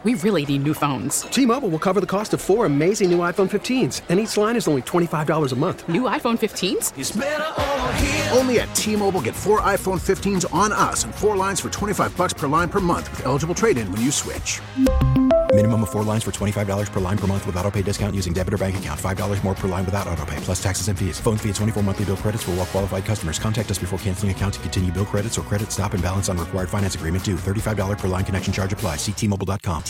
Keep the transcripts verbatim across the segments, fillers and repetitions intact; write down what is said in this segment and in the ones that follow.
we really need new phones. T-Mobile will cover the cost of four amazing new iPhone fifteens, and each line is only twenty-five dollars a month. New iPhone fifteens? It's better over here. Only at T-Mobile, get four iPhone fifteens on us and four lines for twenty-five dollars per line per month with eligible trade-in when you switch. Minimum of four lines for twenty-five dollars per line per month with autopay discount using debit or bank account. five dollars more per line without autopay, plus taxes and fees. Phone fee at twenty-four monthly bill credits for well-qualified customers. Contact us before canceling account to continue bill credits or credit stop and balance on required finance agreement due. thirty-five dollars per line connection charge applies. See T Mobile dot com.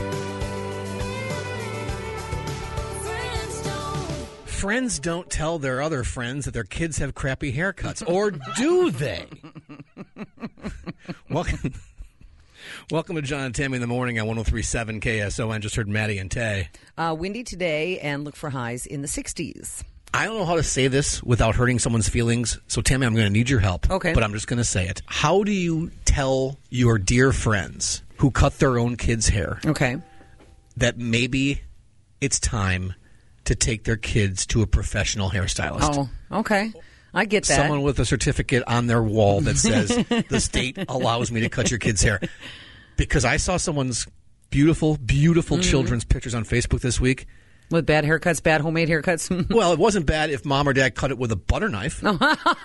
Friends don't tell their other friends that their kids have crappy haircuts, or do they? Welcome, welcome to John and Tammy in the morning on one oh three point seven K S O N. Just heard Maddie and Tay. Uh, windy today, and look for highs in the sixties. I don't know how to say this without hurting someone's feelings, so Tammy, I'm going to need your help. Okay. But I'm just going to say it. How do you tell your dear friends who cut their own kids' hair Okay. that maybe it's time to take their kids to a professional hairstylist? Oh, okay. I get that. Someone with a certificate on their wall that says the state allows me to cut your kids' hair. Because I saw someone's beautiful, beautiful mm-hmm. children's pictures on Facebook this week. With bad haircuts, bad homemade haircuts? Well, it wasn't bad if mom or dad cut it with a butter knife. Do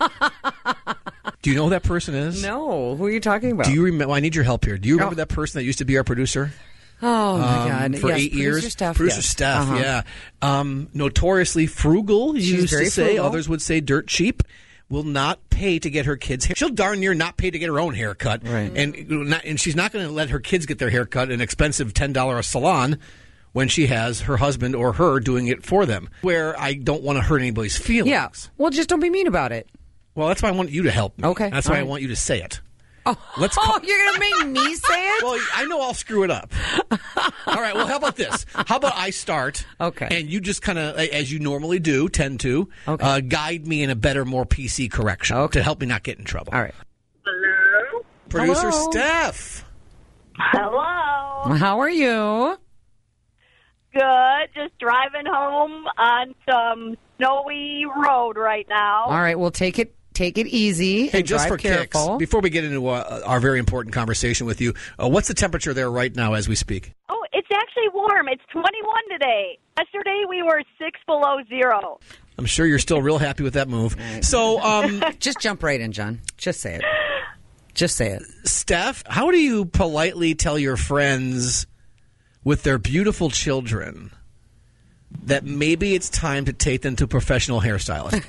you know who that person is? No. Who are you talking about? Do you remember? Well, I need your help here. Do you remember oh. that person that used to be our producer? Oh, my um, God. For yes, eight producer years. Steph, Producer yes. Steph, uh-huh. yeah. Um, notoriously frugal, you She's used very to say. frugal. Others would say dirt cheap. Will not pay to get her kids' hair. She'll darn near not pay to get her own hair cut. Right. And, not, and she's not going to let her kids get their hair cut in an expensive ten dollars salon when she has her husband or her doing it for them, where I don't want to hurt anybody's feelings. Yeah. Well, just don't be mean about it. Well, that's why I want you to help me. Okay. That's why right. I want you to say it. Oh, Let's oh call- you're going to make me say it? Well, I know I'll screw it up. All right, well, how about this? How about I start, okay. and you just kind of, as you normally do, tend to, okay. uh, guide me in a better, more P C correction okay. to help me not get in trouble. All right. Hello? Producer Hello. Steph. Hello. How are you? Good. Just driving home on some snowy road right now. All right, well, take it take it easy Hey, and just drive for careful. kicks, before we get into uh, our very important conversation with you, uh, what's the temperature there right now as we speak? Oh, it's actually warm. It's twenty-one today. Yesterday we were six below zero. I'm sure you're still real happy with that move. So, um, just jump right in, John. Just say it. Just say it. Steph, how do you politely tell your friends with their beautiful children that maybe it's time to take them to a professional hairstylist?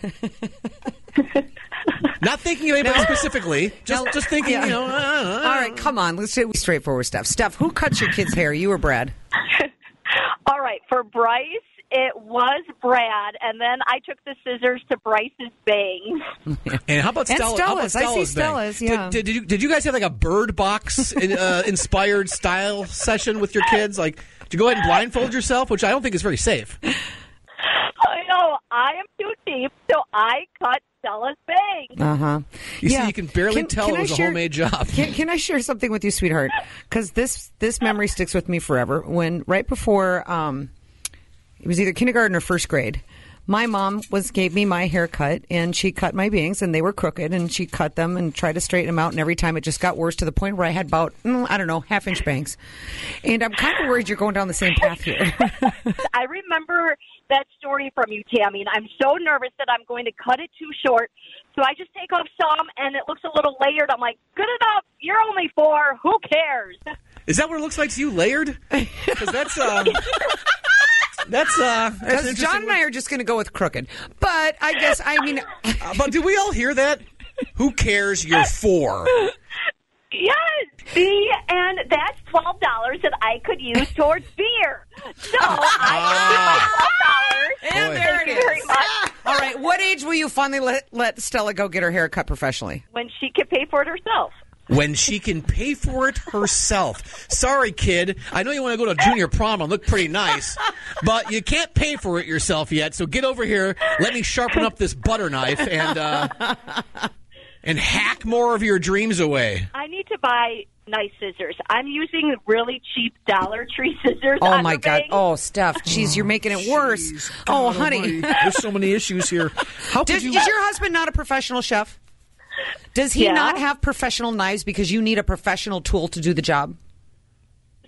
Not thinking of anybody no. specifically, just no. just thinking, yeah. you know. Uh, All right, come on. Let's do straightforward stuff. Steph, who cuts your kids' hair, you or Brad? All right, for Bryce, it was Brad, and then I took the scissors to Bryce's bangs. And how about and Stella? Stella's. How about Stella's I see Stella's, bang? yeah. Did, did, did, you, did you guys have like a Bird Box in, uh, inspired style session with your kids? Like, did you go ahead and blindfold yourself, which I don't think is very safe? I know. I am too cheap, so I cut Stella's bangs. Uh-huh. You yeah. see, you can barely can, tell can it was share, a homemade job. Can, can I share something with you, sweetheart? Because this, this memory sticks with me forever. When right before... Um, it was either kindergarten or first grade. My mom was gave me my haircut, and she cut my bangs, and they were crooked, and she cut them and tried to straighten them out, and every time it just got worse to the point where I had about, mm, I don't know, half-inch bangs. And I'm kind of worried you're going down the same path here. I remember that story from you, Tammy, and I'm so nervous that I'm going to cut it too short. So I just take off some, and it looks a little layered. I'm like, good enough. You're only four. Who cares? Is that what it looks like to you, layered? Because that's... Um... That's uh. That's John and I are just going to go with crooked, but I guess I mean. uh, but did we all hear that? Who cares? You're four. Yes. See, and that's twelve dollars that I could use towards beer. So I give my twelve dollars. And there Thank it you is. very much. All right. What age will you finally let let Stella go get her hair cut professionally? When she can pay for it herself. When she can pay for it herself. Sorry, kid. I know you want to go to junior prom and look pretty nice, but you can't pay for it yourself yet. So get over here. Let me sharpen up this butter knife and uh, and hack more of your dreams away. I need to buy nice scissors. I'm using really cheap Dollar Tree scissors. Oh, on my the God. bangs. Oh, Steph. Jeez, you're making it worse. Jeez, oh, God honey. almighty. There's so many issues here. How could Does, you... Is your husband not a professional chef? Does he Yeah. not have professional knives because you need a professional tool to do the job?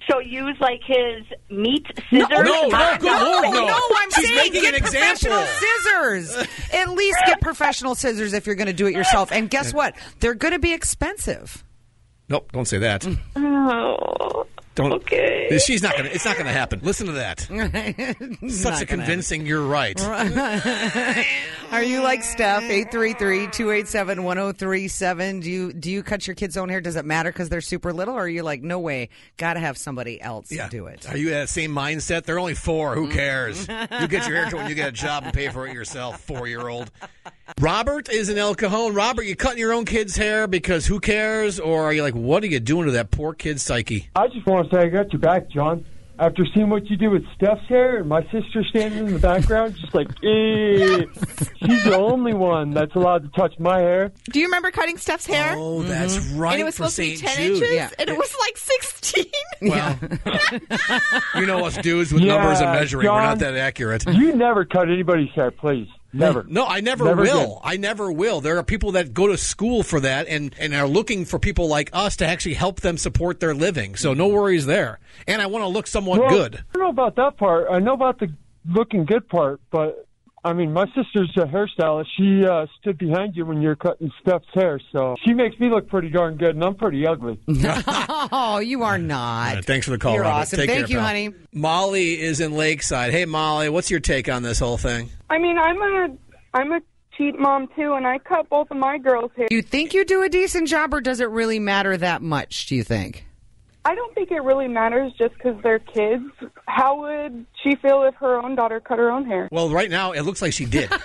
So use like his meat scissors. No, no, no, good Lord, no. No, I'm She's saying making get an example. professional scissors. At least get professional scissors if you're going to do it yourself. And guess what? They're going to be expensive. Nope, don't say that. Oh, Don't. okay. She's not gonna. It's not gonna happen. Listen to that. Such a convincing. You're right. Are you like Steph? eight three three, two eight seven, one zero three seven. Do you do you cut your kids' own hair? Does it matter because they're super little, or are you like, no way, got to have somebody else Yeah. do it? Are you at that same mindset? They're only four. Who cares? You get your hair cut when you get a job and pay for it yourself. Four year old. Robert is in El Cajon. Robert, you cutting your own kid's hair because who cares? Or are you like, what are you doing to that poor kid's psyche? I just want to say I got your back, John. After seeing what you did with Steph's hair and my sister standing in the background, just like, eh, she's the only one that's allowed to touch my hair. Do you remember cutting Steph's hair? Oh, that's right. And it was for supposed to be Saint ten Jude. inches, Yeah. and it was like sixteen. Well, you know us dudes with Yeah, numbers and measuring. We're not John. that accurate. You never cut anybody's hair, please. Never. No, I never, Never will. did. I never will. There are people that go to school for that and, and are looking for people like us to actually help them support their living. So no worries there. And I want to look somewhat Well, good. I don't know about that part. I know about the looking good part, but I mean, my sister's a hairstylist. She uh, stood behind you when you were cutting Steph's hair, so she makes me look pretty darn good, and I'm pretty ugly. Oh, you are not. All right, thanks for the call, You're Robert. awesome. Take Thank care, you, pal. honey. Molly is in Lakeside. Hey, Molly, what's your take on this whole thing? I mean, I'm a I'm a cheat mom too, and I cut both of my girls' hair. You think you do a decent job, or does it really matter that much, do you think? I don't think it really matters just because they're kids. How would she feel if her own daughter cut her own hair? Well, right now, it looks like she did.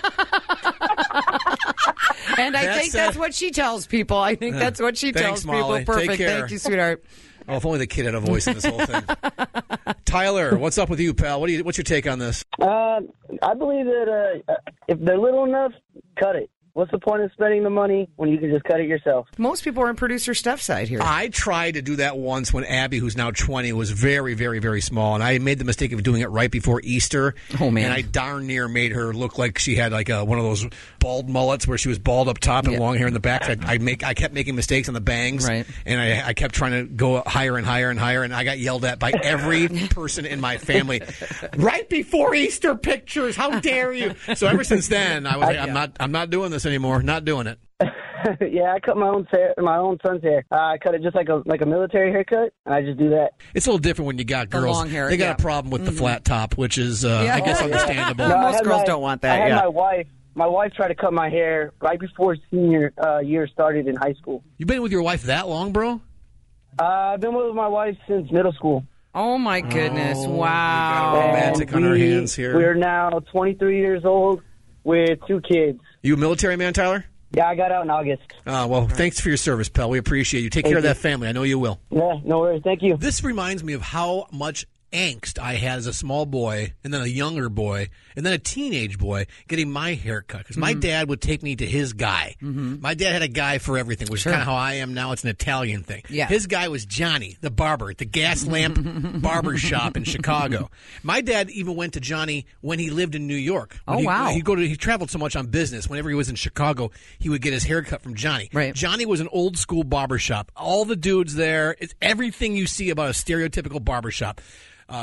And I That's, think that's uh, what she tells people. I think that's what she Thanks, tells Molly. people. Take Perfect. care. Thank you, sweetheart. Oh, if only the kid had a voice in this whole thing. Tyler, what's up with you, pal? What do you? What's your take on this? Uh, I believe that uh, if they're little enough, cut it. What's the point of spending the money when you can just cut it yourself? Most people are in producer Steph's side here. I tried to do that once when Abby, who's now twenty, was very, very, very small, and I made the mistake of doing it right before Easter. Oh, man. And I darn near made her look like she had like a, one of those bald mullets where she was bald up top and Yeah. long hair in the back. So I, I make I kept making mistakes on the bangs, Right. and I, I kept trying to go higher and higher and higher, and I got yelled at by every person in my family. Right before Easter pictures, how dare you? So ever since then, I was like, I'm not I'm not doing this anymore. Not doing it. Yeah, I cut my own hair, my own son's hair. Uh, I cut it just like a like a military haircut, and I just do that. It's a little different when you got The girls. long hair, they got yeah. a problem with the flat top, which is, uh, Yeah. I guess, Oh, yeah. understandable. No, I Most had girls my- don't want that, I had yeah. my wife. My wife tried to cut my hair right before senior uh, year started in high school. You've been with your wife that long, bro? Uh, I've been with my wife since middle school. Oh, my goodness. Oh, wow. we got a romantic on our we- hands here. We're now twenty-three years old with two kids. You a military man, Tyler? Yeah, I got out in August. Uh, well, thanks for your service, pal. We appreciate you. Take Thank care of you. that family. I know you will. Yeah, no worries. Thank you. This reminds me of how much angst I had as a small boy, and then a younger boy, and then a teenage boy getting my hair cut. Because my dad would take me to his guy. My dad had a guy for everything, which Sure. is kind of how I am now. It's an Italian thing. Yeah. His guy was Johnny, the barber, at the gas lamp barber shop in Chicago. My dad even went to Johnny when he lived in New York. When Oh, he, wow. He go to he traveled so much on business. Whenever he was in Chicago, he would get his hair cut from Johnny. Right. Johnny was an old school barber shop. All the dudes there, it's everything you see about a stereotypical barber shop. Uh,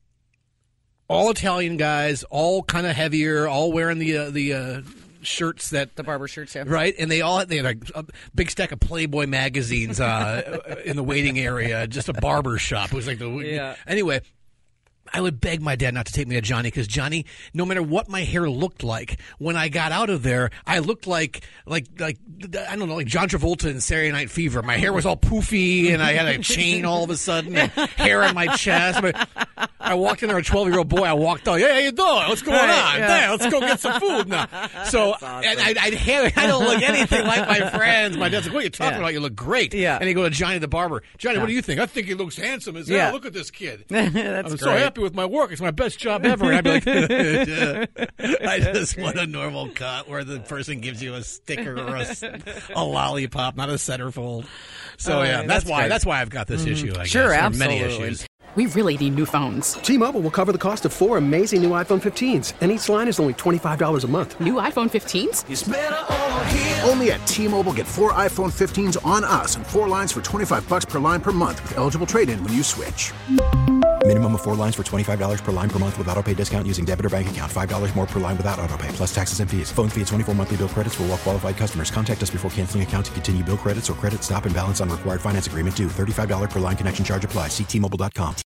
all Italian guys, all kind of heavier, all wearing the uh, the uh, shirts that The barber shirts, yeah. right, and they all they had like a big stack of Playboy magazines uh, in the waiting area. Just a barber shop. It was like the Yeah. Anyway. I would beg my dad not to take me to Johnny because Johnny, no matter what my hair looked like, when I got out of there, I looked like like like I don't know, like John Travolta in Saturday Night Fever. My hair was all poofy and I had a chain all of a sudden, and hair on my chest. But I walked in there, a twelve-year-old boy. I walked out. Hey, how you doing? What's going Right, on? yeah. Hey, let's go get some food now. So and I, I'd have, I don't look anything like my friends. My dad's like, "What are you talking Yeah. about? You look great." Yeah. And he go to Johnny the barber. Johnny, what do you think? I think he looks handsome as hell. Yeah. Look at this kid. That's I'm so great. happy with my work. It's my best job ever. And I'd be like, I just want a normal cut where the person gives you a sticker or a, a lollipop, not a centerfold. So Oh, yeah, yeah, that's, that's why great. that's why I've got this issue. I Sure, guess. There are many absolutely. issues. We really need new phones. T-Mobile will cover the cost of four amazing new iPhone fifteens, and each line is only twenty-five dollars a month. New iPhone fifteens? It's better over here. Only at T-Mobile, get four iPhone fifteens on us and four lines for twenty-five bucks per line per month with eligible trade-in when you switch. Minimum of four lines for twenty-five dollars per line per month with autopay discount using debit or bank account. five dollars more per line without autopay, plus taxes and fees. Phone fee at twenty-four monthly bill credits for well-qualified customers. Contact us before canceling account to continue bill credits or credit stop and balance on required finance agreement due. thirty-five dollars per line connection charge applies. See T Mobile dot com.